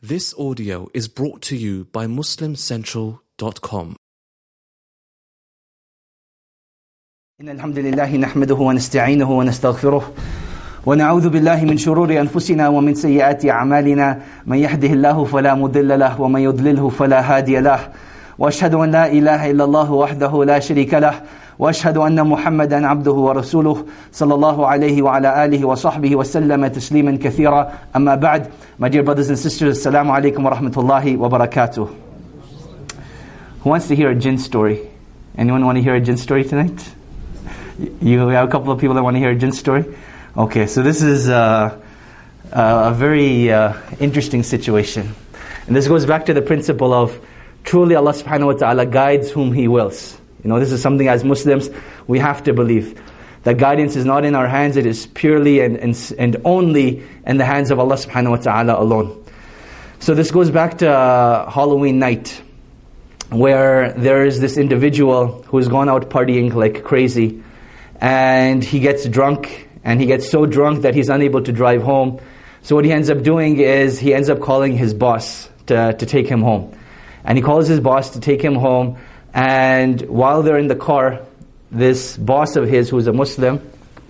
This audio is brought to you by MuslimCentral.com. إن الحمد لله نحمده ونستعينه ونستغفره ونعوذ بالله من شرور أنفسنا ومن سيئات أعمالنا من يهده الله فلا مضل له ومن يضلله فلا هادي له وأشهد أن لا إله إلا الله وحده لا شريك له وأشهد أن محمدا عبده ورسوله صلى الله عليه وعلى آله وصحبه وسلم تسليما كثيرا أما بعد. My dear brothers and sisters, Assalamu alaikum wa rahmatullahi wa barakatuh. Who wants to hear a jinn story? Anyone want to hear a jinn story tonight? You have a couple of people that want to hear a jinn story? Okay, so this is a very interesting situation. And this goes back to the principle of truly Allah subhanahu wa ta'ala guides whom He wills. You know, this is something as Muslims we have to believe. That guidance is not in our hands, it is purely and only in the hands of Allah subhanahu wa ta'ala alone. So this goes back to Halloween night, where there is this individual who's gone out partying like crazy, and he gets drunk, and he gets so drunk that he's unable to drive home. So what he ends up doing is he ends up calling his boss to take him home. And he calls his boss to take him home, and while they're in the car, this boss of his who is a Muslim,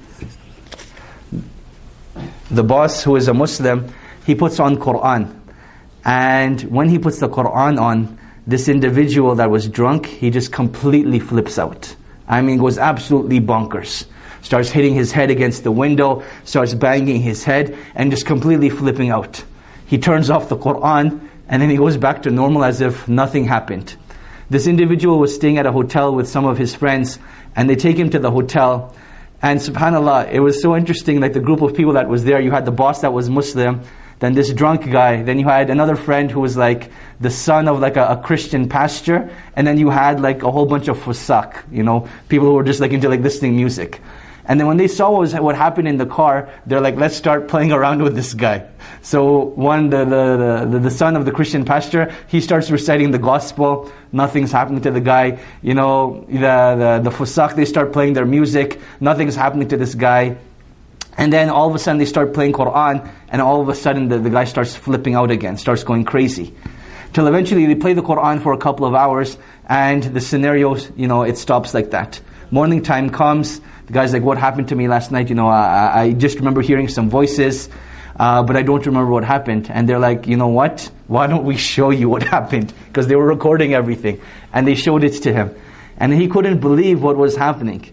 the boss who is a Muslim, he puts on Quran. And when he puts the Quran on, this individual that was drunk, he just completely flips out. I mean, goes absolutely bonkers. Starts hitting his head against the window, starts banging his head, and just completely flipping out. He turns off the Quran, and then he goes back to normal as if nothing happened. This individual was staying at a hotel with some of his friends, and they take him to the hotel. And subhanAllah, it was so interesting, like the group of people that was there, you had the boss that was Muslim, then this drunk guy, then you had another friend who was like the son of like a Christian pastor, and then you had like a whole bunch of fusaq, you know, people who were just like into like listening music. And then when they saw what happened in the car, they're like, let's start playing around with this guy. So the son of the Christian pastor, he starts reciting the gospel. Nothing's happening to the guy. You know, the fusaq, they start playing their music. Nothing's happening to this guy. And then all of a sudden they start playing Quran, and all of a sudden the guy starts flipping out again, starts going crazy. Till eventually they play the Quran for a couple of hours, and the scenario, you know, it stops like that. Morning time comes, the guy's like, what happened to me last night? You know, I just remember hearing some voices, but I don't remember what happened. And they're like, you know what? Why don't we show you what happened? Because they were recording everything. And they showed it to him. And he couldn't believe what was happening.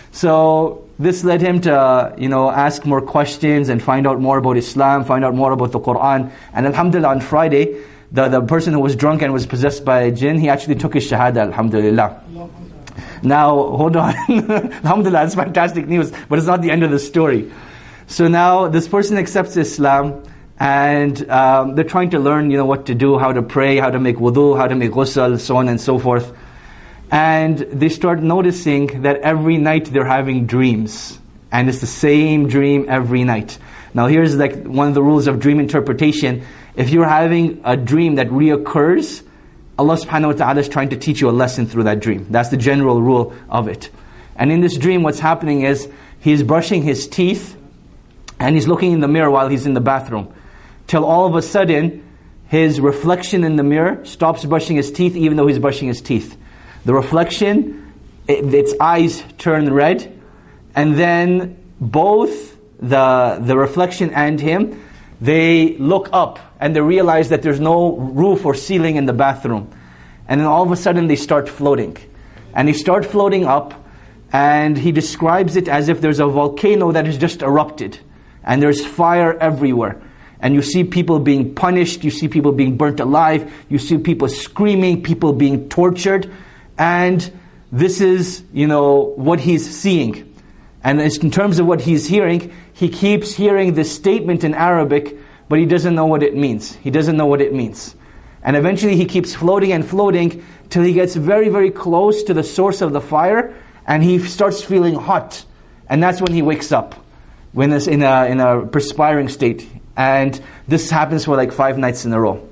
So this led him to, you know, ask more questions and find out more about Islam, find out more about the Quran. And alhamdulillah, on Friday, the person who was drunk and was possessed by a jinn, he actually took his shahada, alhamdulillah. Now, hold on. Alhamdulillah, that's fantastic news, but it's not the end of the story. So now, this person accepts Islam, and they're trying to learn, you know, what to do, how to pray, how to make wudu, how to make ghusl, so on and so forth. And they start noticing that every night they're having dreams. And it's the same dream every night. Now here's like one of the rules of dream interpretation. If you're having a dream that reoccurs, Allah subhanahu wa ta'ala is trying to teach you a lesson through that dream. That's the general rule of it. And in this dream, what's happening is, he's brushing his teeth, and he's looking in the mirror while he's in the bathroom. Till all of a sudden, his reflection in the mirror stops brushing his teeth, even though he's brushing his teeth. The reflection, its eyes turn red, and then both the reflection and him, they look up, and they realize that there's no roof or ceiling in the bathroom. And then all of a sudden they start floating. And they start floating up, and he describes it as if there's a volcano that has just erupted. And there's fire everywhere. And you see people being punished, you see people being burnt alive, you see people screaming, people being tortured. And this is, you know, what he's seeing. And in terms of what he's hearing, he keeps hearing this statement in Arabic, but he doesn't know what it means. He doesn't know what it means. And eventually he keeps floating and floating till he gets very, very close to the source of the fire, and he starts feeling hot. And that's when he wakes up, when it's in a perspiring state. And this happens for like 5 nights in a row.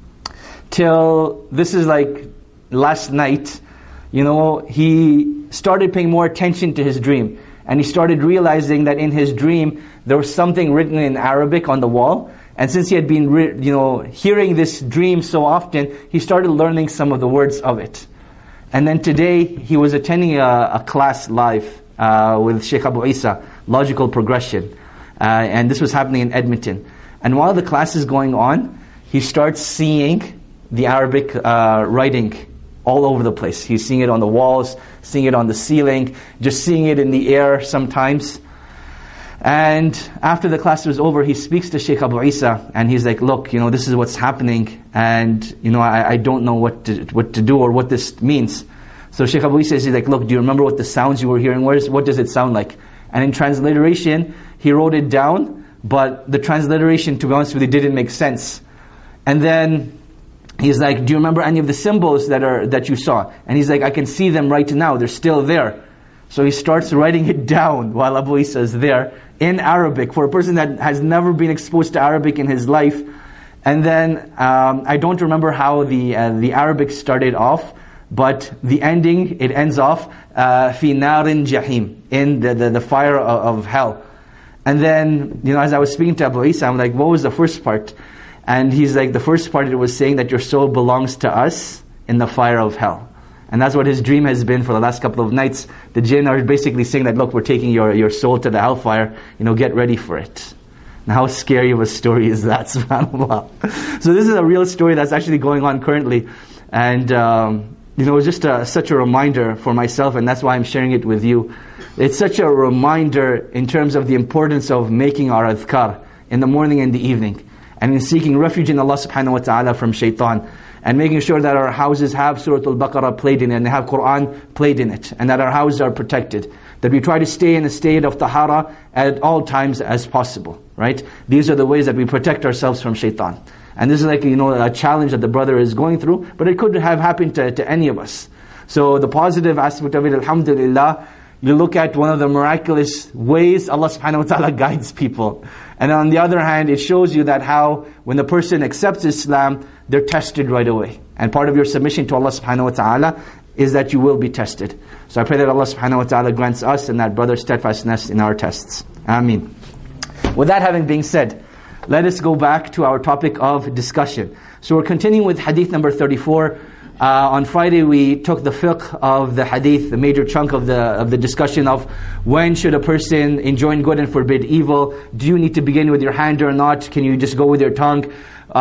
Till this is like last night, you know, he started paying more attention to his dream. And he started realizing that in his dream, there was something written in Arabic on the wall. And since he had been hearing this dream so often, he started learning some of the words of it. And then today, he was attending a class live with Sheikh Abu Isa, Logical Progression. And this was happening in Edmonton. And while the class is going on, he starts seeing the Arabic writing all over the place. He's seeing it on the walls, seeing it on the ceiling, just seeing it in the air sometimes. And after the class was over, he speaks to Sheikh Abu Isa, and he's like, look, this is what's happening, and I don't know what to do or what this means. So Sheikh Abu Isa is like, look, do you remember what the sounds you were hearing? What does it sound like? And in transliteration, he wrote it down, but the transliteration, to be honest with you, didn't make sense. And then he's like, do you remember any of the symbols that you saw? And he's like, I can see them right now, they're still there. So he starts writing it down while Abu Isa is there in Arabic, for a person that has never been exposed to Arabic in his life. And then I don't remember how the Arabic started off, but the ending, it ends off fi narin jahim, in the fire of hell. And then as I was speaking to Abu Isa, I'm like, what was the first part? And he's like, the first part, it was saying that your soul belongs to us in the fire of hell. And that's what his dream has been for the last couple of nights. The jinn are basically saying that, look, we're taking your soul to the hellfire, get ready for it. Now, how scary of a story is that, subhanAllah. So this is a real story that's actually going on currently. And, it's just such a reminder for myself, and that's why I'm sharing it with you. It's such a reminder in terms of the importance of making our adhkar in the morning and the evening, and in seeking refuge in Allah subhanahu wa ta'ala from shaitan, and making sure that our houses have Surah Al-Baqarah played in it, and they have Quran played in it, and that our houses are protected. That we try to stay in a state of tahara at all times as possible, right? These are the ways that we protect ourselves from shaitan. And this is like, a challenge that the brother is going through, but it could have happened to any of us. So the positive aspect of it, alhamdulillah, you look at one of the miraculous ways Allah subhanahu wa ta'ala guides people. And on the other hand, it shows you that how, when the person accepts Islam, they're tested right away. And part of your submission to Allah subhanahu wa ta'ala is that you will be tested. So I pray that Allah subhanahu wa ta'ala grants us and that brother steadfastness in our tests. Ameen. With that having been said, let us go back to our topic of discussion. So we're continuing with hadith number 34. On Friday we took the fiqh of the hadith, the major chunk of the discussion of when should a person enjoin good and forbid evil. Do you need to begin with your hand or not? Can you just go with your tongue?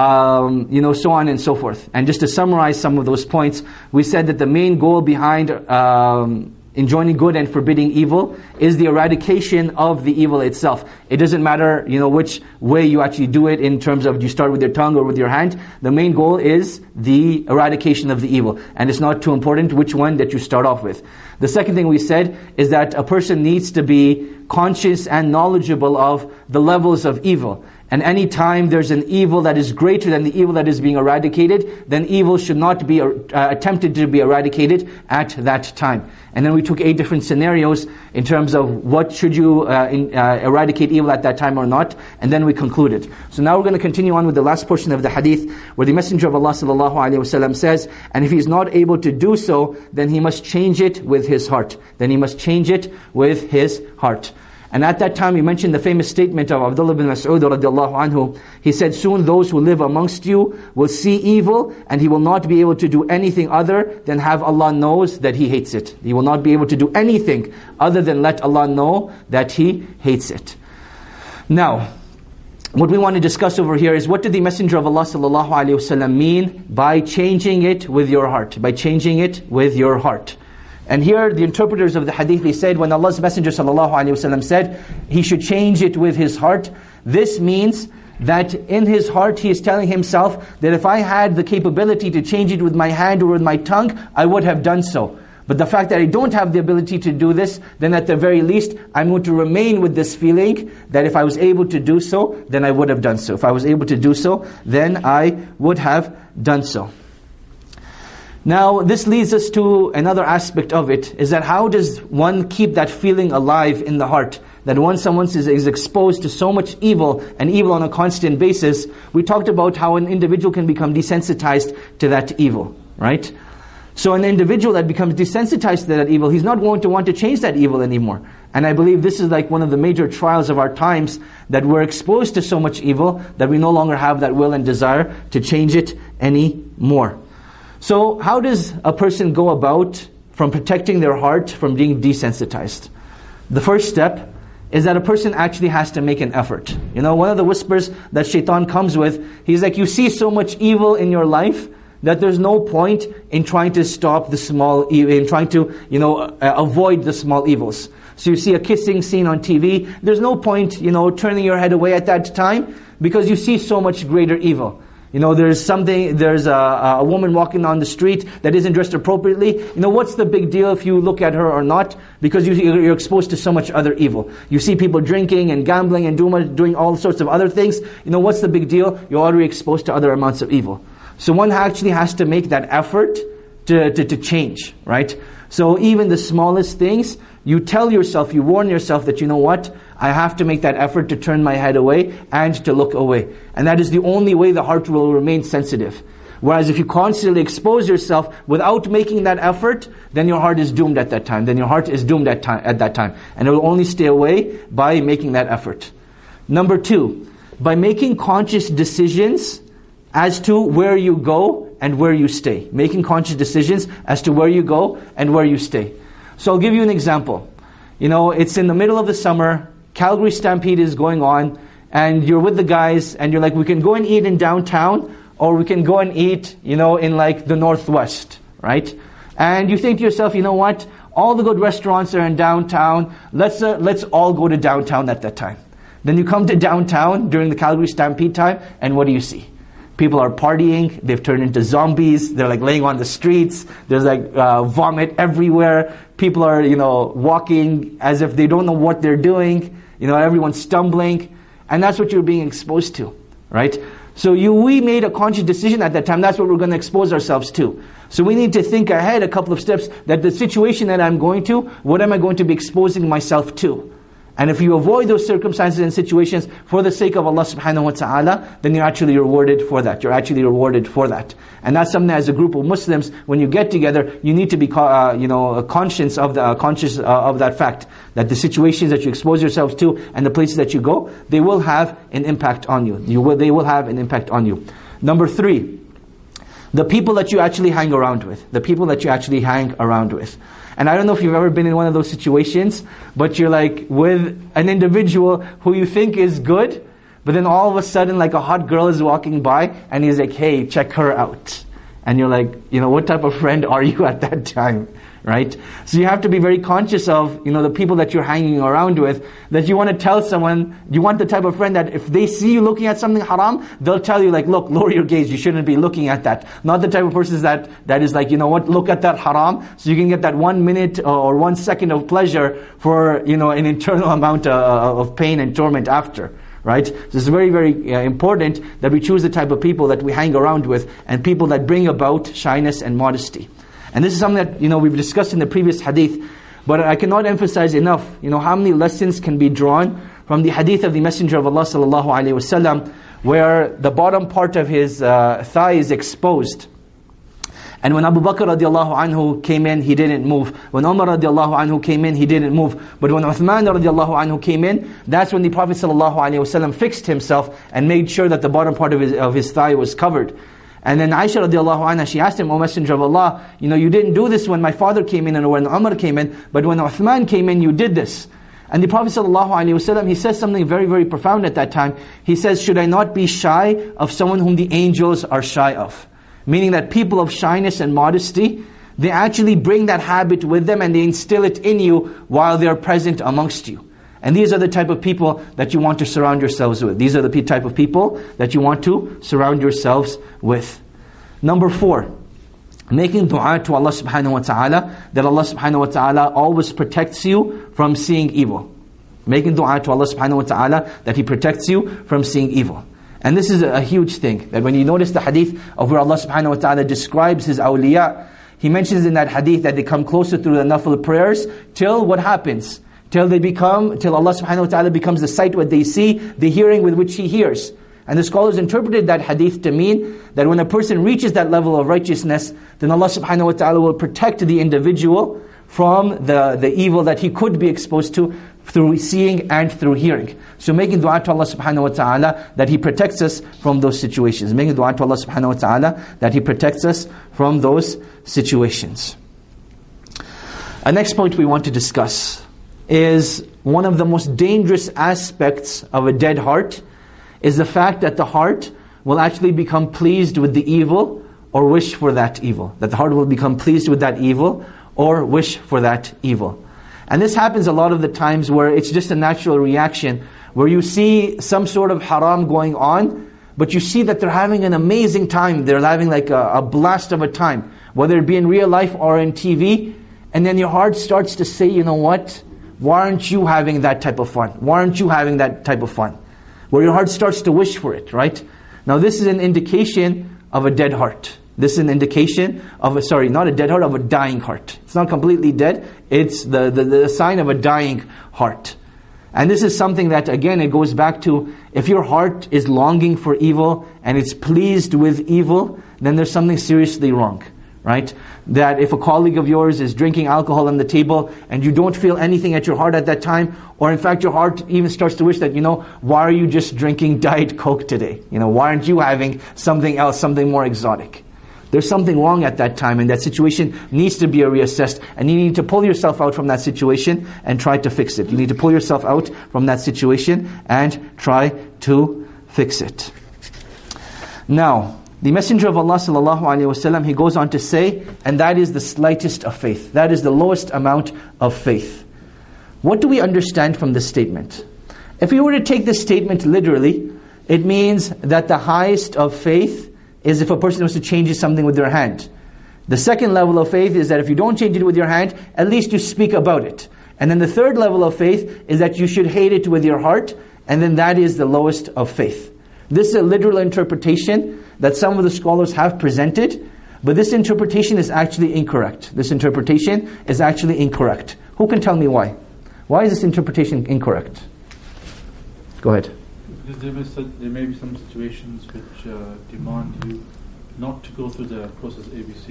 So on and so forth. And just to summarize some of those points, we said that the main goal behind enjoining good and forbidding evil is the eradication of the evil itself. It doesn't matter, which way you actually do it in terms of do you start with your tongue or with your hand. The main goal is the eradication of the evil. And it's not too important which one that you start off with. The second thing we said is that a person needs to be conscious and knowledgeable of the levels of evil. And any time there's an evil that is greater than the evil that is being eradicated, then evil should not be attempted to be eradicated at that time. And then we took 8 different scenarios in terms of what should you eradicate evil at that time or not, and then we concluded. So now we're going to continue on with the last portion of the hadith, where the Messenger of Allah sallallahu alaihi wasallam says, and if he's not able to do so, then he must change it with his heart. Then he must change it with his heart. And at that time, he mentioned the famous statement of Abdullah bin Mas'ud radiallahu anhu. He said, soon those who live amongst you will see evil, and he will not be able to do anything other than have Allah knows that he hates it. He will not be able to do anything other than let Allah know that he hates it. Now, what we want to discuss over here is, what did the Messenger of Allah sallallahu alaihi wasallam mean by changing it with your heart? By changing it with your heart. And here the interpreters of the hadith, they said, when Allah's Messenger sallallahu alaihi wasallam said he should change it with his heart, this means that in his heart he is telling himself that if I had the capability to change it with my hand or with my tongue, I would have done so. But the fact that I don't have the ability to do this, then at the very least, I'm going to remain with this feeling that if I was able to do so, then I would have done so. If I was able to do so, then I would have done so. Now, this leads us to another aspect of it, is that how does one keep that feeling alive in the heart? That once someone is exposed to so much evil, and evil on a constant basis, we talked about how an individual can become desensitized to that evil, right? So an individual that becomes desensitized to that evil, he's not going to want to change that evil anymore. And I believe this is like one of the major trials of our times, that we're exposed to so much evil that we no longer have that will and desire to change it anymore. So how does a person go about from protecting their heart from being desensitized? The first step is that a person actually has to make an effort. You know, one of the whispers that shaitan comes with, he's like, you see so much evil in your life that there's no point in trying to stop the small evil, in trying to, avoid the small evils. So you see a kissing scene on TV, there's no point, turning your head away at that time, because you see so much greater evil. There's a woman walking on the street that isn't dressed appropriately. What's the big deal if you look at her or not? Because you're exposed to so much other evil. You see people drinking and gambling and doing all sorts of other things. What's the big deal? You're already exposed to other amounts of evil. So one actually has to make that effort to change, right? So even the smallest things, you tell yourself, you warn yourself that, I have to make that effort to turn my head away and to look away. And that is the only way the heart will remain sensitive. Whereas if you constantly expose yourself without making that effort, then your heart is doomed at that time. Then your heart is doomed at that time. And it will only stay away by making that effort. Number 2, by making conscious decisions as to where you go and where you stay. Making conscious decisions as to where you go and where you stay. So I'll give you an example. It's in the middle of the summer, Calgary Stampede is going on, and you're with the guys, and you're like, we can go and eat in downtown, or we can go and eat, in like the Northwest, right? And you think to yourself, what? All the good restaurants are in downtown, let's all go to downtown at that time. Then you come to downtown during the Calgary Stampede time, and what do you see? People are partying, they've turned into zombies, they're like laying on the streets, there's like vomit everywhere, people are, walking as if they don't know what they're doing, everyone's stumbling, and that's what you're being exposed to, right? So we made a conscious decision at that time, that's what we're going to expose ourselves to. So we need to think ahead a couple of steps, that the situation that I'm going to, what am I going to be exposing myself to? And if you avoid those circumstances and situations for the sake of Allah subhanahu wa ta'ala, then you're actually rewarded for that. You're actually rewarded for that. And that's something as a group of Muslims, when you get together, you need to be conscious of that fact. That the situations that you expose yourselves to and the places that you go, they will have an impact on you. They will have an impact on you. Number 3, the people that you actually hang around with. The people that you actually hang around with. And I don't know if you've ever been in one of those situations, but you're like with an individual who you think is good, but then all of a sudden like a hot girl is walking by and he's like, hey, check her out. And you're like, what type of friend are you at that time? Right? So you have to be very conscious of, the people that you're hanging around with, that you want to tell someone, you want the type of friend that if they see you looking at something haram, they'll tell you like, look, lower your gaze, you shouldn't be looking at that. Not the type of person that is like, look at that haram, so you can get that 1 minute or 1 second of pleasure for, an internal amount of pain and torment after. Right? So it's very, very important that we choose the type of people that we hang around with, and people that bring about shyness and modesty. And this is something that, we've discussed in the previous hadith, but I cannot emphasize enough, how many lessons can be drawn from the hadith of the Messenger of Allah sallallahu alaihi wasallam, where the bottom part of his thigh is exposed. And when Abu Bakr radiallahu anhu came in, he didn't move. When Umar radiallahu anhu came in, he didn't move. But when Uthman radiallahu anhu came in, that's when the Prophet sallallahu alaihi wasallam fixed himself and made sure that the bottom part of his thigh was covered. And then Aisha radiallahu anha, she asked him, O Messenger of Allah, you didn't do this when my father came in and when Umar came in, but when Uthman came in, you did this. And the Prophet ﷺ, he says something very, very profound at that time. He says, should I not be shy of someone whom the angels are shy of? Meaning that people of shyness and modesty, they actually bring that habit with them and they instill it in you while they're present amongst you. And these are the type of people that you want to surround yourselves with. These are the type of people that you want to surround yourselves with. Number 4, making dua to Allah subhanahu wa ta'ala, that Allah subhanahu wa ta'ala always protects you from seeing evil. Making dua to Allah subhanahu wa ta'ala that He protects you from seeing evil. And this is a huge thing, that when you notice the hadith of where Allah subhanahu wa ta'ala describes His awliya, He mentions in that hadith that they come closer through the nafil prayers till what happens? Till Allah subhanahu wa ta'ala becomes the sight what they see, the hearing with which He hears. And the scholars interpreted that hadith to mean that when a person reaches that level of righteousness, then Allah subhanahu wa ta'ala will protect the individual from the evil that he could be exposed to through seeing and through hearing. So making dua to Allah subhanahu wa ta'ala that He protects us from those situations. Making dua to Allah subhanahu wa ta'ala that He protects us from those situations. A next point we want to discuss is one of the most dangerous aspects of a dead heart is the fact that the heart will actually become pleased with the evil or wish for that evil. That the heart will become pleased with that evil or wish for that evil. And this happens a lot of the times where it's just a natural reaction, where you see some sort of haram going on, but you see that they're having an amazing time. They're having like a blast of a time, whether it be in real life or in TV. And then your heart starts to say, you know what? Why aren't you having that type of fun? Why aren't you having that type of fun? Where your heart starts to wish for it, right? Now this is an indication of a dead heart. This is an indication of not a dead heart, of a dying heart. It's not completely dead. It's the sign of a dying heart. And this is something that, again, it goes back to, if your heart is longing for evil and it's pleased with evil, then there's something seriously wrong, right? That if a colleague of yours is drinking alcohol on the table and you don't feel anything at your heart at that time, or in fact your heart even starts to wish that, why are you just drinking Diet Coke today? Why aren't you having something else, something more exotic? There's something wrong at that time, and that situation needs to be reassessed, and you need to pull yourself out from that situation and try to fix it. You need to pull yourself out from that situation and try to fix it. Now, the Messenger of Allah sallallahu alaihi wasallam, he goes on to say, and that is the slightest of faith. That is the lowest amount of faith. What do we understand from this statement? If we were to take this statement literally, it means that the highest of faith is if a person was to change something with their hand. The second level of faith is that if you don't change it with your hand, at least you speak about it. And then the third level of faith is that you should hate it with your heart, and then that is the lowest of faith. This is a literal interpretation that some of the scholars have presented, but this interpretation is actually incorrect. This interpretation is actually incorrect. Who can tell me why? Why is this interpretation incorrect? Go ahead. Because there may be some situations which demand you not to go through the process ABC.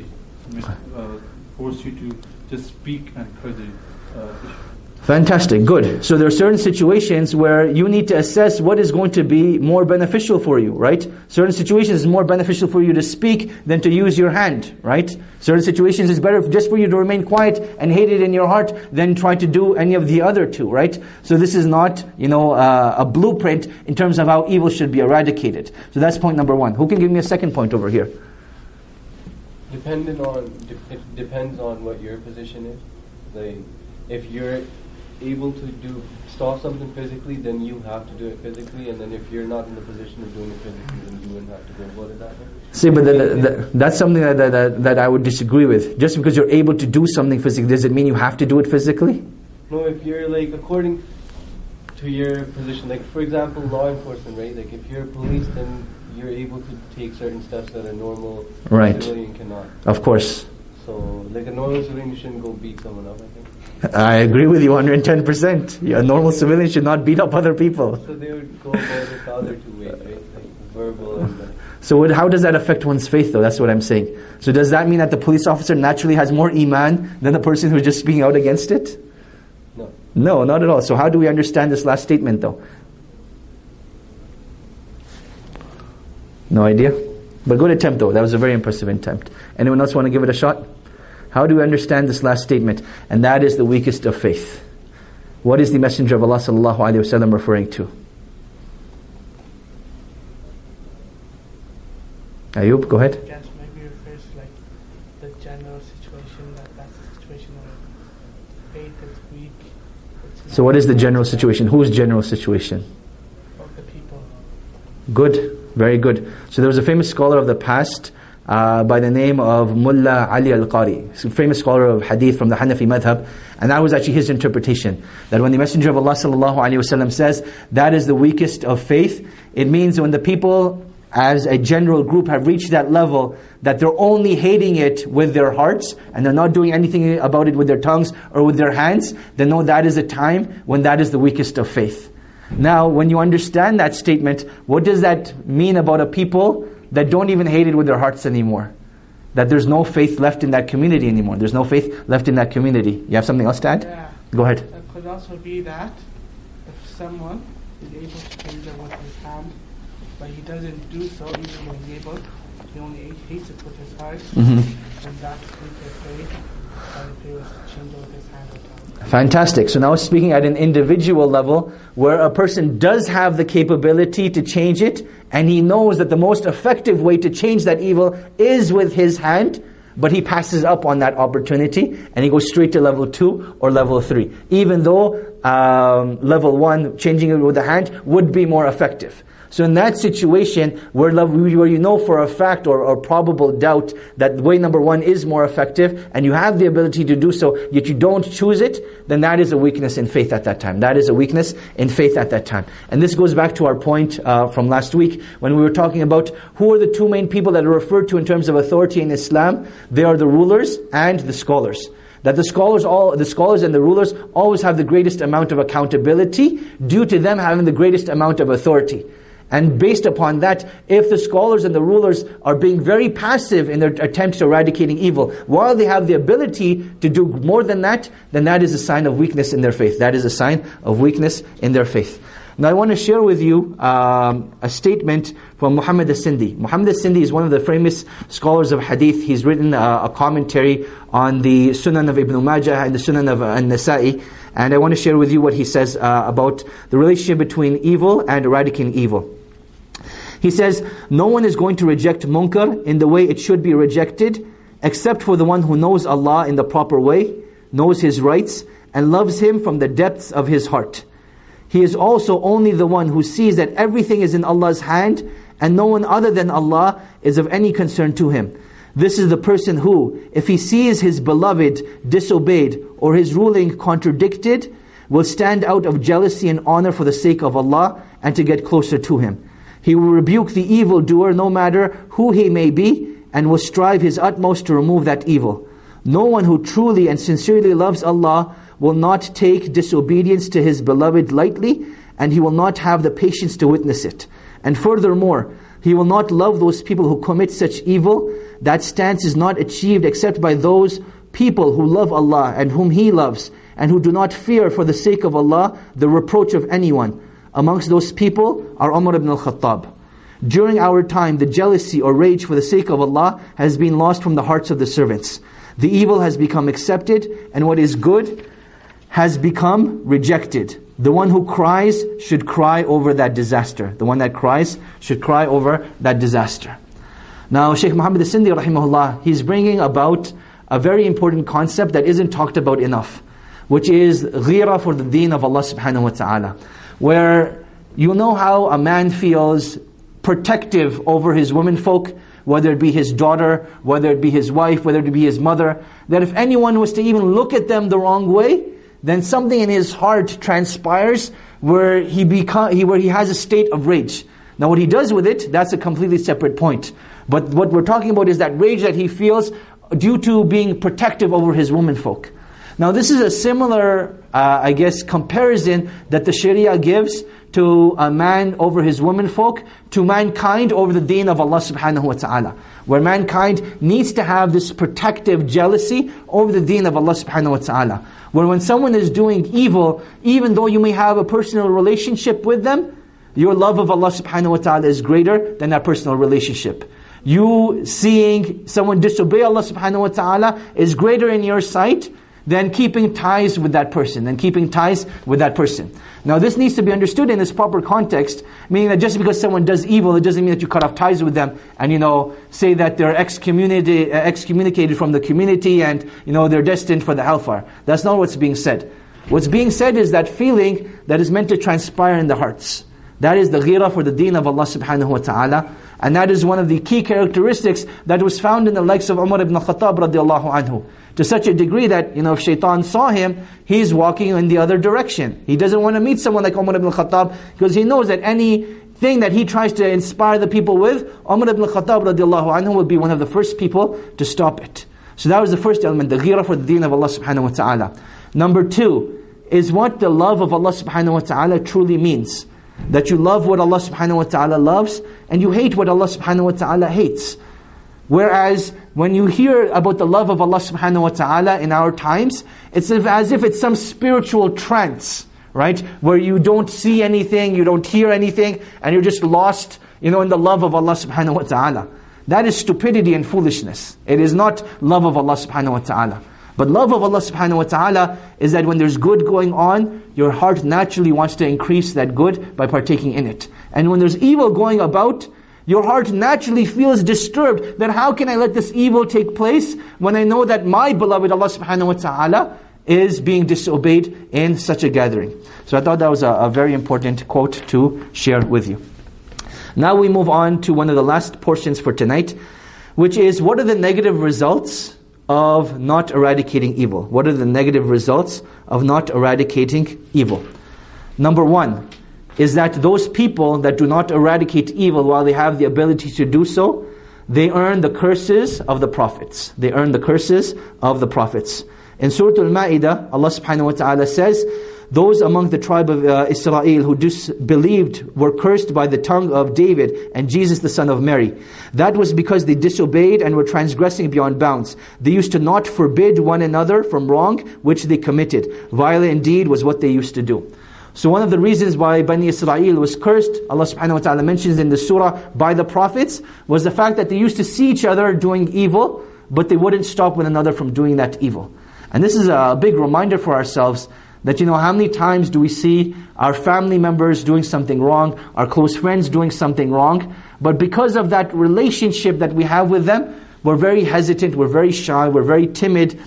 Force you to just speak and clear the issue. Fantastic, good. So there are certain situations where you need to assess what is going to be more beneficial for you, right? Certain situations is more beneficial for you to speak than to use your hand, right? Certain situations is better just for you to remain quiet and hate it in your heart than try to do any of the other two, right? So this is not, a blueprint in terms of how evil should be eradicated. So that's point number one. Who can give me a second point over here? It depends on what your position is. Like, if you're able to stop something physically, then you have to do it physically, and then if you're not in the position of doing it physically, then you wouldn't have to go about it that way. See, but that's something that I would disagree with. Just because you're able to do something physically, does it mean you have to do it physically? No, if you're according to your position, for example, law enforcement, right? If you're police, then you're able to take certain steps that a normal civilian cannot. Of course. So, a normal civilian shouldn't go beat someone up, I think. I agree with you 110%. A normal civilian should not beat up other people. So they would go about it the other two ways, right? Verbal and... So how does that affect one's faith though? That's what I'm saying. So does that mean that the police officer naturally has more iman than the person who's just speaking out against it? No. No, not at all. So how do we understand this last statement though? No idea? But good attempt though. That was a very impressive attempt. Anyone else want to give it a shot? How do we understand this last statement? And that is the weakest of faith. What is the Messenger of Allah sallallahu alaihi wasallam referring to? Ayub, go ahead. Yes, maybe refers to the general situation, that's the situation where faith is weak. So what is the general situation? Whose general situation? Of the people. Good, very good. So there was a famous scholar of the past by the name of Mullah Ali al-Qari, a famous scholar of hadith from the Hanafi madhab, and that was actually his interpretation, that when the Messenger of Allah sallallahu alaihi wasallam says that is the weakest of faith, it means when the people as a general group have reached that level that they're only hating it with their hearts and they're not doing anything about it with their tongues or with their hands, then know that is a time when that is the weakest of faith. Now, when you understand that statement, what does that mean about a people that don't even hate it with their hearts anymore? that there's no faith left in that community anymore. There's no faith left in that community. You have something else to add? Yeah. Go ahead. It could also be that if someone is able to change it with his hand, but he doesn't do so even when he's able, he only hates it with his heart, and that's weaker faith than if he was to change it with his hand or tongue. Fantastic. So now speaking at an individual level, where a person does have the capability to change it, and he knows that the most effective way to change that evil is with his hand, but he passes up on that opportunity, and he goes straight to level 2 or level 3. Even though level 1, changing it with the hand, would be more effective. So in that situation, where you know for a fact or probable doubt that way number 1 is more effective, and you have the ability to do so, yet you don't choose it, then that is a weakness in faith at that time. That is a weakness in faith at that time. And this goes back to our point from last week, when we were talking about who are the 2 main people that are referred to in terms of authority in Islam. They are the rulers and the scholars. That the scholars and the rulers always have the greatest amount of accountability due to them having the greatest amount of authority. And based upon that, if the scholars and the rulers are being very passive in their attempts to eradicating evil, while they have the ability to do more than that, then that is a sign of weakness in their faith. That is a sign of weakness in their faith. Now I want to share with you a statement from Muhammad al-Sindi. Muhammad al-Sindi is one of the famous scholars of hadith. He's written a commentary on the Sunan of Ibn Majah and the Sunan of An-Nasa'i. And I want to share with you what he says about the relationship between evil and eradicating evil. He says, no one is going to reject munkar in the way it should be rejected, except for the one who knows Allah in the proper way, knows His rights, and loves Him from the depths of his heart. He is also only the one who sees that everything is in Allah's hand, and no one other than Allah is of any concern to him. This is the person who, if he sees his beloved disobeyed or his ruling contradicted, will stand out of jealousy and honor for the sake of Allah and to get closer to Him. He will rebuke the evildoer no matter who he may be, and will strive his utmost to remove that evil. No one who truly and sincerely loves Allah will not take disobedience to his beloved lightly, and he will not have the patience to witness it. And furthermore, he will not love those people who commit such evil. That stance is not achieved except by those people who love Allah and whom He loves, and who do not fear for the sake of Allah the reproach of anyone. Amongst those people are Umar ibn al-Khattab. During our time, the jealousy or rage for the sake of Allah has been lost from the hearts of the servants. The evil has become accepted, and what is good has become rejected. The one who cries should cry over that disaster. The one that cries should cry over that disaster. Now, Shaykh Muhammad al-Sindi rahimahullah, he's bringing about a very important concept that isn't talked about enough, which is ghira for the deen of Allah subhanahu wa ta'ala. Where you know how a man feels protective over his womenfolk, whether it be his daughter, whether it be his wife, whether it be his mother, that if anyone was to even look at them the wrong way, then something in his heart transpires where he has a state of rage. Now what he does with it, that's a completely separate point. But what we're talking about is that rage that he feels due to being protective over his womenfolk. Now this is a similar, comparison that the Sharia gives to a man over his womenfolk, to mankind over the deen of Allah subhanahu wa ta'ala. Where mankind needs to have this protective jealousy over the deen of Allah subhanahu wa ta'ala. Where when someone is doing evil, even though you may have a personal relationship with them, your love of Allah subhanahu wa ta'ala is greater than that personal relationship. You seeing someone disobey Allah subhanahu wa ta'ala is greater in your sight than keeping ties with that person, Now this needs to be understood in this proper context, meaning that just because someone does evil, it doesn't mean that you cut off ties with them and say that they're excommunicated from the community and they're destined for the hellfire. That's not what's being said. What's being said is that feeling that is meant to transpire in the hearts. That is the ghira for the deen of Allah subhanahu wa ta'ala. And that is one of the key characteristics that was found in the likes of Umar ibn al-Khattab radiallahu anhu. To such a degree that, if shaitan saw him, he's walking in the other direction. He doesn't want to meet someone like Umar ibn al-Khattab, because he knows that anything that he tries to inspire the people with, Umar ibn al-Khattab radiallahu anhu will be one of the first people to stop it. So that was the first element, the ghira for the deen of Allah subhanahu wa ta'ala. Number 2 is what the love of Allah subhanahu wa ta'ala truly means. That you love what Allah subhanahu wa ta'ala loves, and you hate what Allah subhanahu wa ta'ala hates. Whereas when you hear about the love of Allah subhanahu wa ta'ala in our times, it's as if it's some spiritual trance, right? Where you don't see anything, you don't hear anything, and you're just lost, in the love of Allah subhanahu wa ta'ala. That is stupidity and foolishness. It is not love of Allah subhanahu wa ta'ala. But love of Allah subhanahu wa ta'ala is that when there's good going on, your heart naturally wants to increase that good by partaking in it. And when there's evil going about, your heart naturally feels disturbed that how can I let this evil take place when I know that my beloved Allah subhanahu wa ta'ala is being disobeyed in such a gathering. So I thought that was a very important quote to share with you. Now we move on to one of the last portions for tonight, which is what are the negative results of not eradicating evil? What are the negative results of not eradicating evil? Number one is that those people that do not eradicate evil while they have the ability to do so, they earn the curses of the prophets. They earn the curses of the prophets. In Surah Al-Ma'idah, Allah subhanahu wa ta'ala says, those among the tribe of Israel who disbelieved were cursed by the tongue of David and Jesus the son of Mary. That was because they disobeyed and were transgressing beyond bounds. They used to not forbid one another from wrong which they committed. Violent indeed was what they used to do. So one of the reasons why Bani Israel was cursed, Allah subhanahu wa ta'ala mentions in the surah, by the prophets, was the fact that they used to see each other doing evil, but they wouldn't stop one another from doing that evil. And this is a big reminder for ourselves that, how many times do we see our family members doing something wrong, our close friends doing something wrong, but because of that relationship that we have with them, we're very hesitant, we're very shy, we're very timid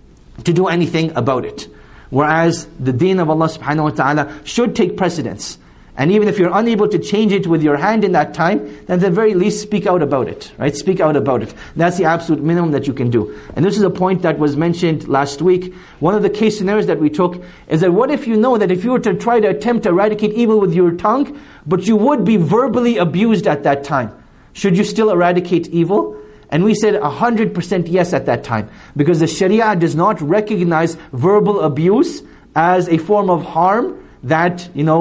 to do anything about it. Whereas the deen of Allah subhanahu wa ta'ala should take precedence. And even if you're unable to change it with your hand in that time, then at the very least speak out about it, right? Speak out about it. That's the absolute minimum that you can do. And this is a point that was mentioned last week. One of the case scenarios that we took is that what if you know that if you were to try to attempt to eradicate evil with your tongue, but you would be verbally abused at that time, should you still eradicate evil? And we said 100% yes at that time. Because the Sharia does not recognize verbal abuse as a form of harm that,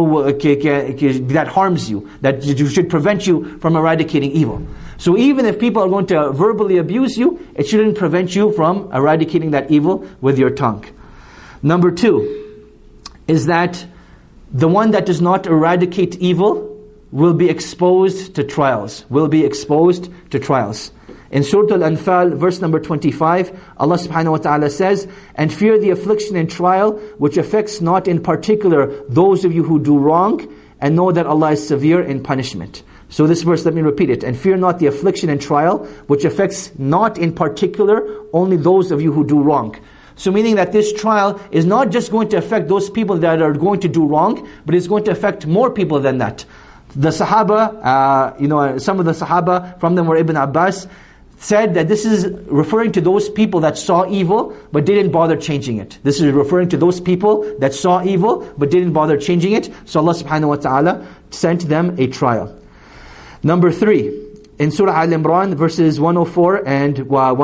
that harms you, that should prevent you from eradicating evil. So even if people are going to verbally abuse you, it shouldn't prevent you from eradicating that evil with your tongue. Number two is that the one that does not eradicate evil will be exposed to trials. In Surah Al-Anfal, verse number 25, Allah subhanahu wa ta'ala says, and fear the affliction and trial, which affects not in particular those of you who do wrong, and know that Allah is severe in punishment. So this verse, let me repeat it. And fear not the affliction and trial, which affects not in particular only those of you who do wrong. So meaning that this trial is not just going to affect those people that are going to do wrong, but it's going to affect more people than that. The Sahaba, some of the Sahaba, from them were Ibn Abbas, said that this is referring to those people that saw evil but didn't bother changing it. This is referring to those people that saw evil but didn't bother changing it. So Allah subhanahu wa ta'ala sent them a trial. Number 3, in Surah Al-Imran, verses 104 and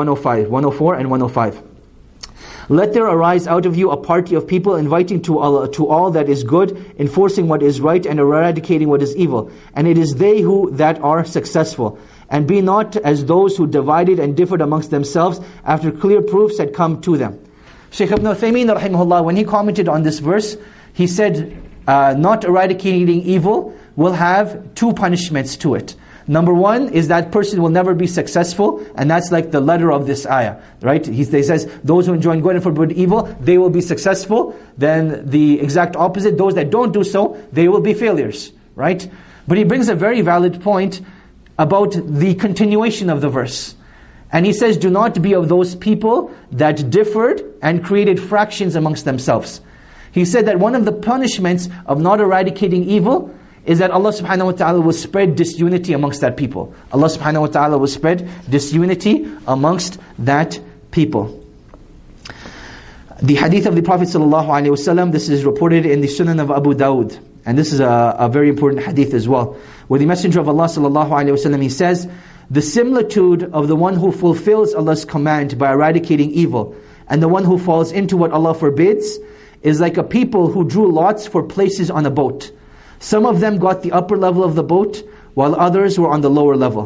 105. Let there arise out of you a party of people inviting to all that is good, enforcing what is right and eradicating what is evil. And it is they that are successful. And be not as those who divided and differed amongst themselves after clear proofs had come to them. Shaykh Ibn Uthaymeen rahimahullah, when he commented on this verse, he said, not eradicating evil will have 2 punishments to it. Number 1 is that person will never be successful, and that's like the letter of this ayah, right? He says, those who enjoin good and forbid evil, they will be successful. Then the exact opposite, those that don't do so, they will be failures, right? But he brings a very valid point about the continuation of the verse. And he says, do not be of those people that differed and created fractions amongst themselves. He said that one of the punishments of not eradicating evil is that Allah subhanahu wa ta'ala will spread disunity amongst that people. Allah subhanahu wa ta'ala will spread disunity amongst that people. The hadith of the Prophet sallallahu alaihi wasallam, this is reported in the Sunan of Abu Dawud. And this is a very important hadith as well. Where the Messenger of Allah sallallahu alaihi wasallam, he says, the similitude of the one who fulfills Allah's command by eradicating evil and the one who falls into what Allah forbids is like a people who drew lots for places on a boat. Some of them got the upper level of the boat, while others were on the lower level.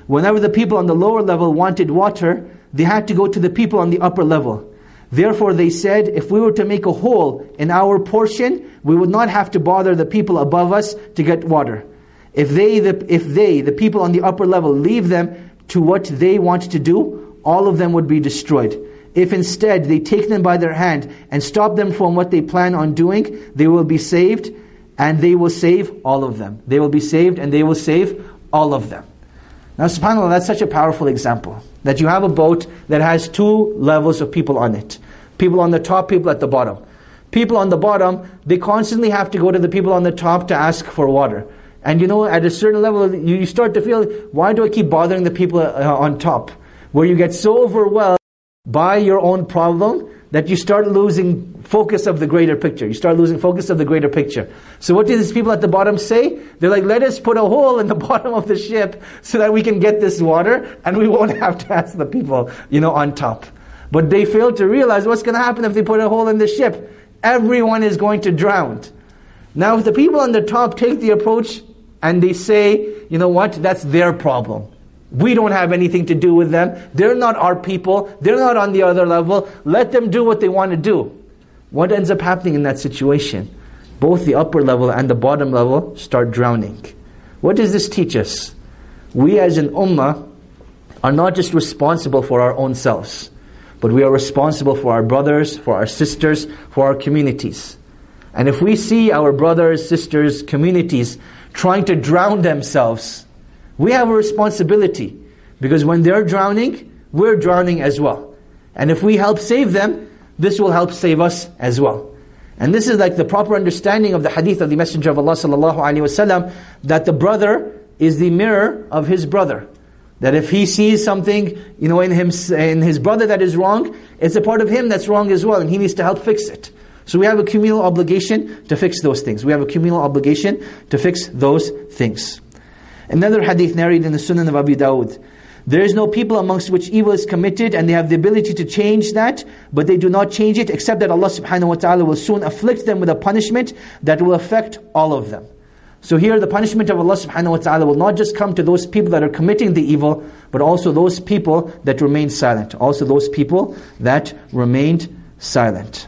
Whenever the people on the lower level wanted water, they had to go to the people on the upper level. Therefore they said, if we were to make a hole in our portion, we would not have to bother the people above us to get water. If they, the people on the upper level, leave them to what they want to do, all of them would be destroyed. If instead they take them by their hand and stop them from what they plan on doing, they will be saved and they will save all of them. They will be saved and they will save all of them. Now subhanAllah, that's such a powerful example. That you have a boat that has two levels of people on it. People on the top, people at the bottom. People on the bottom, they constantly have to go to the people on the top to ask for water. And at a certain level, you start to feel, why do I keep bothering the people on top? Where you get so overwhelmed by your own problem that you start losing focus of the greater picture. You start losing focus of the greater picture. So what do these people at the bottom say? They're like, let us put a hole in the bottom of the ship so that we can get this water and we won't have to ask the people, on top. But they fail to realize what's going to happen if they put a hole in the ship. Everyone is going to drown. Now if the people on the top take the approach and they say, you know what, that's their problem. We don't have anything to do with them. They're not our people. They're not on the other level. Let them do what they want to do. What ends up happening in that situation? Both the upper level and the bottom level start drowning. What does this teach us? We as an ummah are not just responsible for our own selves, but we are responsible for our brothers, for our sisters, for our communities. And if we see our brothers, sisters, communities trying to drown themselves, we have a responsibility, because when they're drowning, we're drowning as well. And if we help save them, this will help save us as well. And this is like the proper understanding of the hadith of the Messenger of Allah sallallahu alaihi wasallam, that the brother is the mirror of his brother. That if he sees something, in his brother that is wrong, it's a part of him that's wrong as well, and he needs to help fix it. So we have a communal obligation to fix those things. We have a communal obligation to fix those things. Another hadith narrated in the Sunan of Abu Dawud. There is no people amongst which evil is committed and they have the ability to change that, but they do not change it except that Allah subhanahu wa ta'ala will soon afflict them with a punishment that will affect all of them. So here the punishment of Allah subhanahu wa ta'ala will not just come to those people that are committing the evil, but also those people that remain silent. Also those people that remained silent.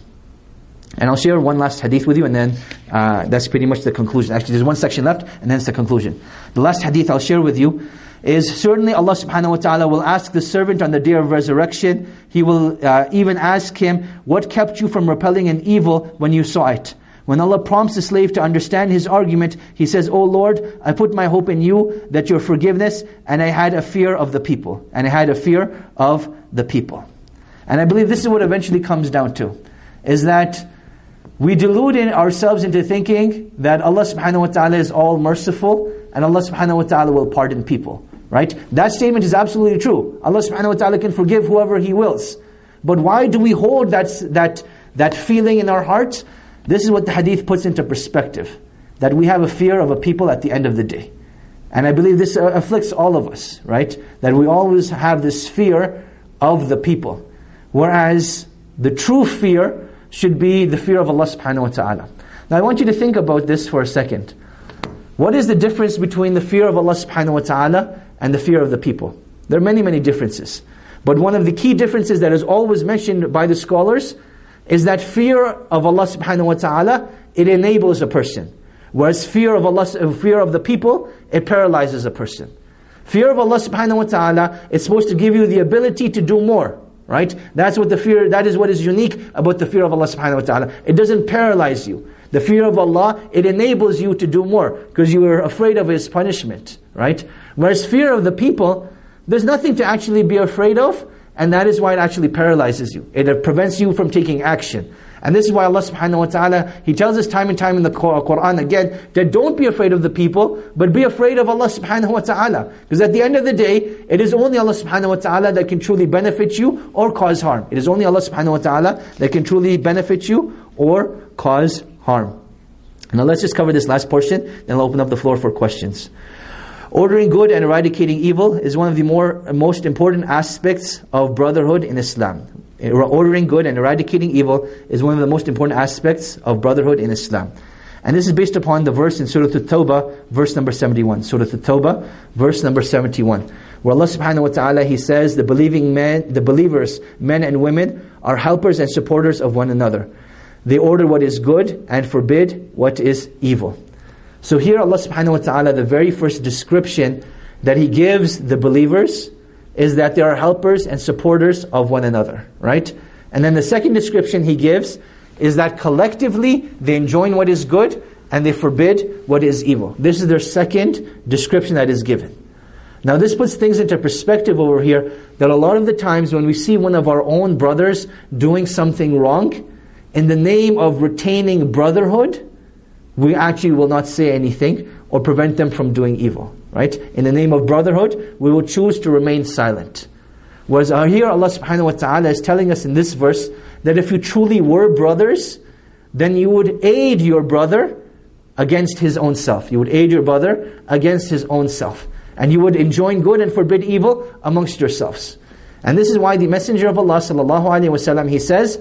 And I'll share one last hadith with you, and then that's pretty much the conclusion. Actually, there's one section left, and then it's the conclusion. The last hadith I'll share with you is, certainly Allah subhanahu wa ta'ala will ask the servant on the day of resurrection, He will even ask him, what kept you from repelling an evil when you saw it? When Allah prompts the slave to understand his argument, he says, O Lord, I put my hope in you, that your forgiveness, and I had a fear of the people. And I had a fear of the people. And I believe this is what eventually comes down to, is that we delude ourselves into thinking that Allah subhanahu wa ta'ala is all merciful and Allah subhanahu wa ta'ala will pardon people. Right? That statement is absolutely true. Allah subhanahu wa ta'ala can forgive whoever He wills. But why do we hold that feeling in our hearts? This is what the hadith puts into perspective. That we have a fear of a people at the end of the day. And I believe this afflicts all of us. Right? That we always have this fear of the people. Whereas the true fear should be the fear of Allah subhanahu wa ta'ala. Now I want you to think about this for a second. What is the difference between the fear of Allah subhanahu wa ta'ala and the fear of the people? There are many, many differences. But one of the key differences that is always mentioned by the scholars is that fear of Allah subhanahu wa ta'ala, it enables a person. Whereas fear of the people, it paralyzes a person. Fear of Allah subhanahu wa ta'ala, it's supposed to give you the ability to do more. Right? That is what is unique about the fear of Allah subhanahu wa ta'ala. It doesn't paralyze you. The fear of Allah, it enables you to do more, because you are afraid of His punishment. Right? Whereas fear of the people, there's nothing to actually be afraid of, and that is why it actually paralyzes you. It prevents you from taking action. And this is why Allah subhanahu wa ta'ala, He tells us time and time in the Qur'an again, that don't be afraid of the people, but be afraid of Allah subhanahu wa ta'ala. Because at the end of the day, it is only Allah subhanahu wa ta'ala that can truly benefit you or cause harm. It is only Allah subhanahu wa ta'ala that can truly benefit you or cause harm. Now let's just cover this last portion, then I'll open up the floor for questions. Ordering good and eradicating evil is one of the most important aspects of brotherhood in Islam. Ordering good and eradicating evil is one of the most important aspects of brotherhood in Islam. And this is based upon the verse in Surah At-Tawbah, verse number 71. Surah At-Tawbah, verse number 71. where Allah subhanahu wa ta'ala, He says, the believers, men and women, are helpers and supporters of one another. They order what is good and forbid what is evil. So here Allah subhanahu wa ta'ala, the very first description that He gives the believers is that they are helpers and supporters of one another, right? And then the second description He gives is that collectively they enjoin what is good and they forbid what is evil. This is their second description that is given. Now this puts things into perspective over here, that a lot of the times when we see one of our own brothers doing something wrong, in the name of retaining brotherhood, we actually will not say anything or prevent them from doing evil, right? In the name of brotherhood, we will choose to remain silent. Whereas here Allah subhanahu wa ta'ala is telling us in this verse that if you truly were brothers, then you would aid your brother against his own self. You would aid your brother against his own self. And you would enjoin good and forbid evil amongst yourselves. And this is why the Messenger of Allah sallallahu alaihi wasallam, he says,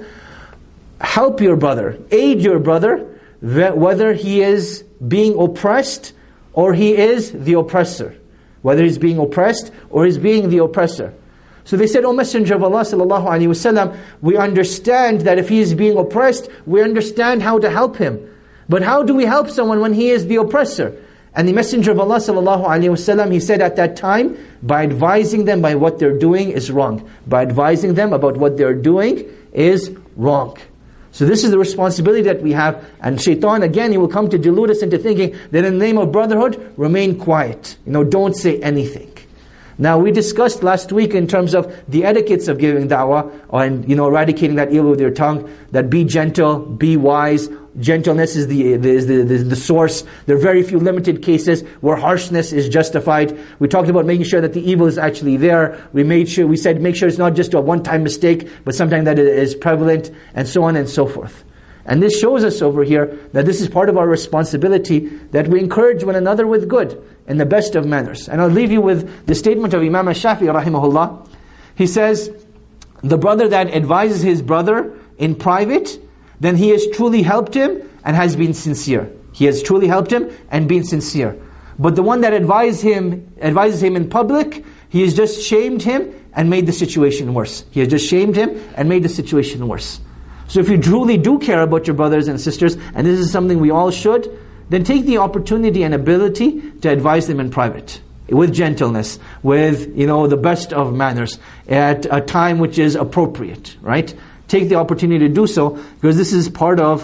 help your brother, aid your brother, whether he is being oppressed or he is the oppressor. Whether he's being oppressed or he's being the oppressor. So they said, O Messenger of Allah sallallahu alaihi wasallam, we understand that if he is being oppressed, we understand how to help him. But how do we help someone when he is the oppressor? And the Messenger of Allah sallallahu alaihi wasallam, he said at that time, by advising them by what they're doing is wrong. By advising them about what they're doing is wrong. So this is the responsibility that we have. And shaitan, again, he will come to delude us into thinking that in the name of brotherhood, remain quiet. Don't say anything. Now we discussed last week in terms of the etiquettes of giving da'wah and eradicating that evil with your tongue, that be gentle, be wise. Gentleness is the source. There are very few limited cases where harshness is justified. We talked about making sure that the evil is actually there. We said make sure it's not just a one-time mistake, but something that is prevalent, and so on and so forth. And this shows us over here that this is part of our responsibility, that we encourage one another with good in the best of manners. And I'll leave you with the statement of Imam Shafi'i rahimahullah. He says, the brother that advises his brother in private, then he has truly helped him and has been sincere. He has truly helped him and been sincere. But the one that advises him in public, he has just shamed him and made the situation worse. He has just shamed him and made the situation worse. So if you truly do care about your brothers and sisters, and this is something we all should, then take the opportunity and ability to advise them in private, with gentleness, with the best of manners, at a time which is appropriate, right? Take the opportunity to do so, because this is part of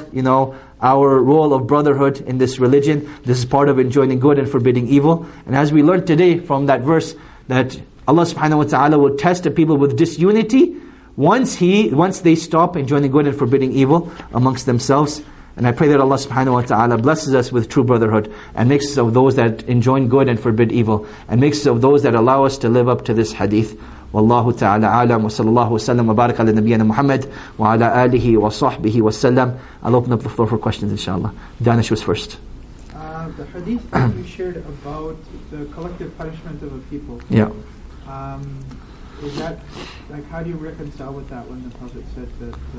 our role of brotherhood in this religion. This is part of enjoining good and forbidding evil. And as we learned today from that verse, that Allah subhanahu wa ta'ala will test the people with disunity once they stop enjoining good and forbidding evil amongst themselves. And I pray that Allah subhanahu wa ta'ala blesses us with true brotherhood, and makes us of those that enjoin good and forbid evil, and makes us of those that allow us to live up to this hadith. Wallahu ta'ala alam, wa sallallahu wa sallam wa barak ala nabiyyina Muhammad wa ala alihi wa sahbihi wa sallam. I'll open up the floor for questions inshallah. Danish was first. The hadith that you shared about the collective punishment of a people. Yeah. Is that, how do you reconcile with that when the Prophet said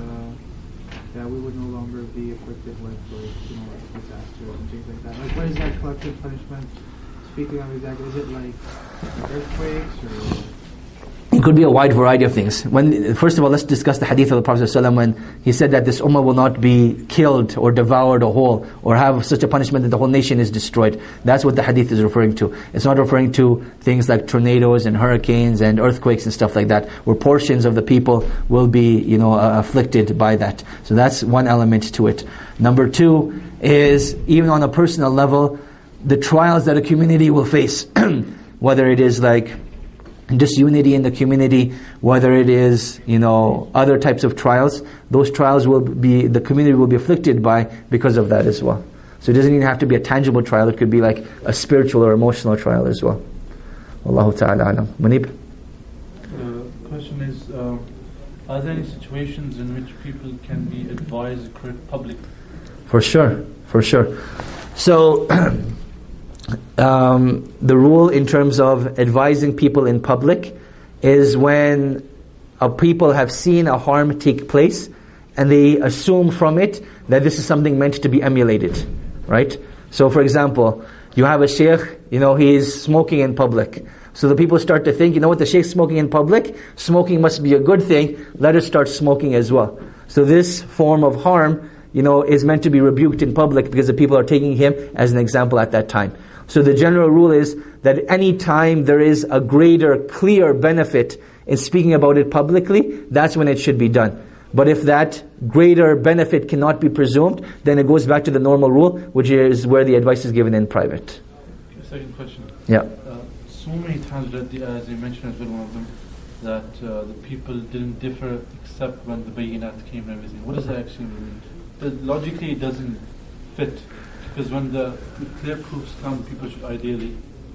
that we would no longer be afflicted with disasters and things like that? What is that collective punishment speaking of exactly? Is it like earthquakes or? It could be a wide variety of things. First of all, let's discuss the hadith of the Prophet ﷺ when he said that this ummah will not be killed or devoured whole, or have such a punishment that the whole nation is destroyed. That's what the hadith is referring to. It's not referring to things like tornadoes and hurricanes and earthquakes and stuff like that, where portions of the people will be afflicted by that. So that's one element to it. Number two is, even on a personal level, the trials that a community will face, whether it is like disunity in the community, whether it is other types of trials, those trials the community will be afflicted by because of that as well. So it doesn't even have to be a tangible trial, it could be like a spiritual or emotional trial as well. Wallahu ta'ala alam. Munib? The question is, are there any situations in which people can be advised publicly? For sure. So the rule in terms of advising people in public is when a people have seen a harm take place and they assume from it that this is something meant to be emulated, right? So for example, you have a sheikh, he is smoking in public. So the people start to think, you know what, the sheikh's smoking in public, smoking must be a good thing, let us start smoking as well. So this form of harm, is meant to be rebuked in public because the people are taking him as an example at that time. So the general rule is that any time there is a greater, clear benefit in speaking about it publicly, that's when it should be done. But if that greater benefit cannot be presumed, then it goes back to the normal rule, which is where the advice is given in private. Second question. Yeah. So many times, as you mentioned as well, one of them, that the people didn't differ except when the Bayyinat came and everything. What does that actually mean? Logically, it doesn't fit. Because when the clear proofs come, people should ideally,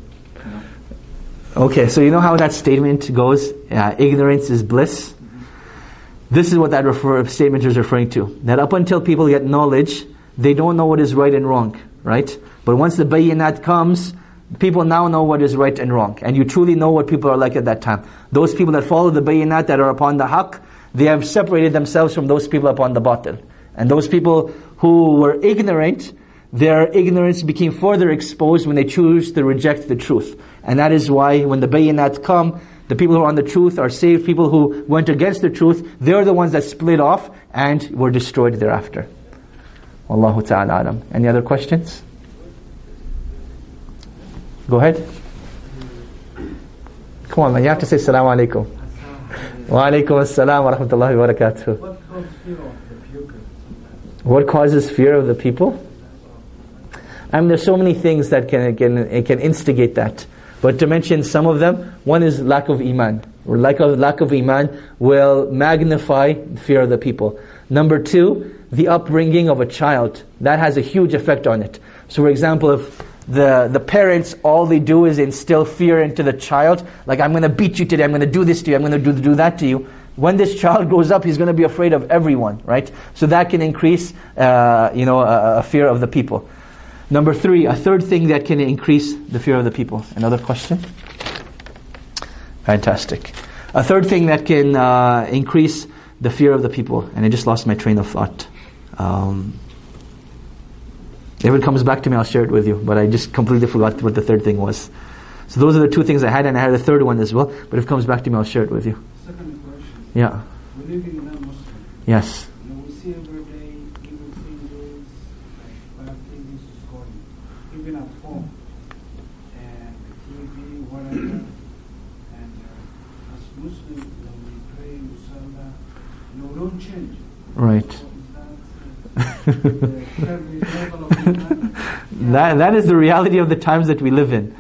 Okay, so you know how that statement goes? Ignorance is bliss. This is what that statement is referring to. That up until people get knowledge, they don't know what is right and wrong, right? But once the Bayyinat comes, people now know what is right and wrong. And you truly know what people are like at that time. Those people that follow the Bayyinat, that are upon the Haqq, they have separated themselves from those people upon the Batil. And those people who were ignorant, their ignorance became further exposed when they choose to reject the truth. And that is why when the Bayyinat come, the people who are on the truth are saved. People who went against the truth, they're the ones that split off and were destroyed thereafter. Wallahu ta'ala alam. Any other questions? Go ahead. Come on man, you have to say Assalamu alaikum. Wa alaikum assalam wa rahmatullahi wa barakatuh. What causes fear of the people? There's so many things that can instigate that. But to mention some of them, one is lack of iman. Or lack of iman will magnify the fear of the people. Number two, the upbringing of a child. That has a huge effect on it. So for example, if the parents, all they do is instill fear into the child, like I'm going to beat you today, I'm going to do this to you, I'm going to do that to you. When this child grows up, he's going to be afraid of everyone, right? So that can increase, a fear of the people. Number three, a third thing that can increase the fear of the people. Another question? Fantastic. A third thing that can increase the fear of the people, and I just lost my train of thought. If it comes back to me, I'll share it with you, but I just completely forgot what the third thing was. So those are the two things I had, and I had a third one as well, but if it comes back to me, I'll share it with you. Second question. Yeah. We're living in a Muslim. Yes. We see every day evil things, like bad things going, even at home, and TV, whatever. And as Muslims, when we pray, we salah, we don't change. Right. So that is the reality of the times that we live in.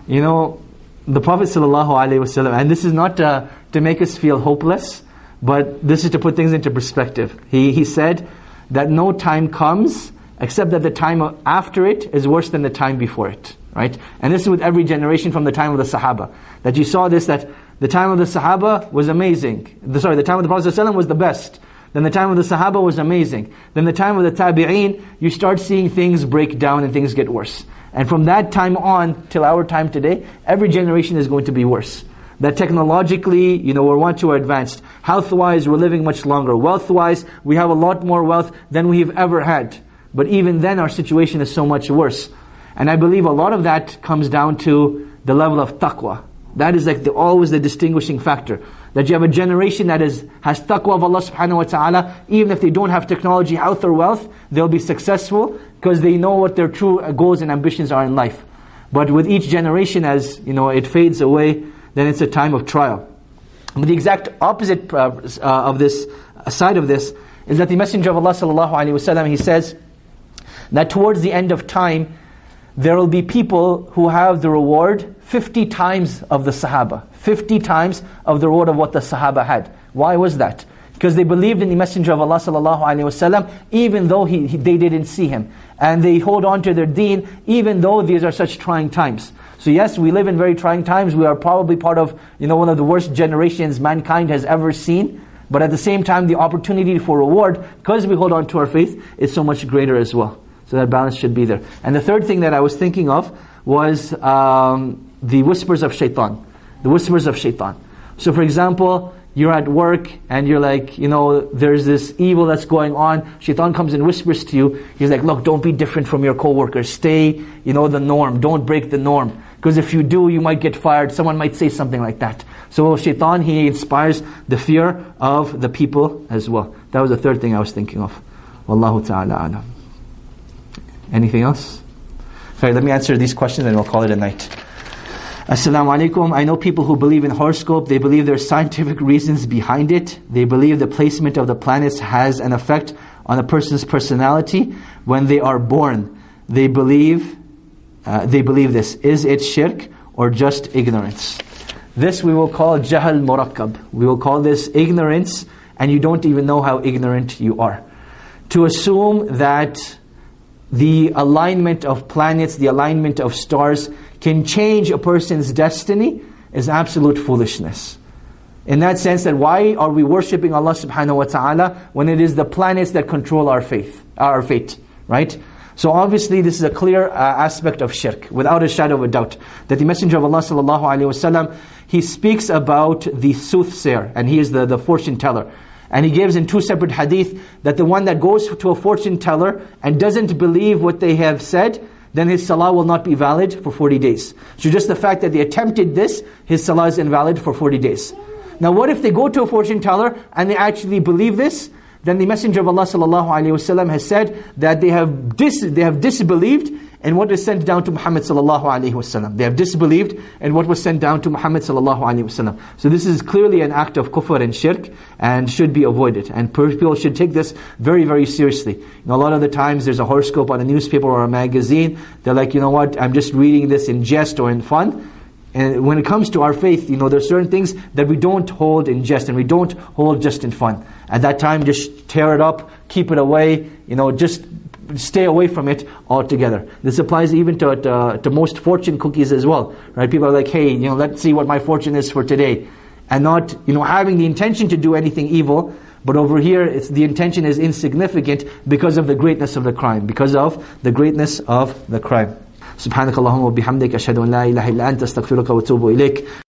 The Prophet ﷺ, and this is not to make us feel hopeless, but this is to put things into perspective. He said that no time comes except that the time after it is worse than the time before it. Right? And this is with every generation from the time of the Sahaba. That you saw this, that the time of the Sahaba was amazing. The time of the Prophet ﷺ was the best. Then the time of the Sahaba was amazing. Then the time of the Tabi'een, you start seeing things break down and things get worse. And from that time on till our time today, every generation is going to be worse. That technologically, we're too advanced. Health-wise, we're living much longer. Wealth-wise, we have a lot more wealth than we've ever had. But even then, our situation is so much worse. And I believe a lot of that comes down to the level of taqwa. That is always the distinguishing factor. That you have a generation that has taqwa of Allah subhanahu wa ta'ala, even if they don't have technology, health or wealth, they'll be successful because they know what their true goals and ambitions are in life. But with each generation, as it fades away, then it's a time of trial. But the exact opposite of this, side of this, is that the Messenger of Allah sallallahu alaihi wasallam, he says that towards the end of time, there will be people who have the reward 50 times of the Sahaba. 50 times of the reward of what the Sahaba had. Why was that? Because they believed in the Messenger of Allah sallallahu alaihi wasallam, even though they didn't see him. And they hold on to their deen, even though these are such trying times. So yes, we live in very trying times. We are probably part of one of the worst generations mankind has ever seen. But at the same time, the opportunity for reward, because we hold on to our faith, is so much greater as well. So that balance should be there. And the third thing that I was thinking of was the whispers of shaitan. The whispers of shaitan. So for example, you're at work and you're like, there's this evil that's going on. Shaitan comes and whispers to you. He's like, look, don't be different from your coworkers. Stay, the norm. Don't break the norm. Because if you do, you might get fired. Someone might say something like that. So shaitan, he inspires the fear of the people as well. That was the third thing I was thinking of. Wallahu ta'ala alam. Anything else? Okay, let me answer these questions and we'll call it a night. Assalamu alaikum. I know people who believe in horoscope. They believe there are scientific reasons behind it. They believe the placement of the planets has an effect on a person's personality when they are born. They believe this. Is it shirk or just ignorance? This we will call jahal murakkab. We will call this ignorance, and you don't even know how ignorant you are. To assume that the alignment of planets, the alignment of stars can change a person's destiny is absolute foolishness. In that sense, that why are we worshipping Allah subhanahu wa ta'ala when it is the planets that control our fate, right? So obviously this is a clear aspect of shirk, without a shadow of a doubt. That the Messenger of Allah sallallahu alaihi wasallam, he speaks about the soothsayer, and he is the fortune teller. And he gives in two separate hadith that the one that goes to a fortune teller and doesn't believe what they have said, then his salah will not be valid for 40 days. So just the fact that they attempted this, his salah is invalid for 40 days. Now what if they go to a fortune teller and they actually believe this? Then the Messenger of Allah sallallahu alaihi wasallam has said that they have disbelieved in what is sent down to Muhammad sallallahu alaihi wasallam. They have disbelieved in what was sent down to Muhammad sallallahu alaihi wasallam. So this is clearly an act of kufr and shirk and should be avoided. And people should take this very, very seriously. You know, a lot of the times there's a horoscope on a newspaper or a magazine. They're like, you know what, I'm just reading this in jest or in fun. And when it comes to our faith, you know, there are certain things that we don't hold in jest and we don't hold just in fun. At that time, just tear it up, keep it away, you know, just stay away from it altogether. This applies even to most fortune cookies as well, right? People are like, hey, you know, let's see what my fortune is for today. And not, you know, having the intention to do anything evil, but over here, the intention is insignificant because of the greatness of the crime, because of the greatness of the crime. سبحانك اللهم وبحمدك أشهد أن لا إله إلا أنت أستغفرك وأتوب إليك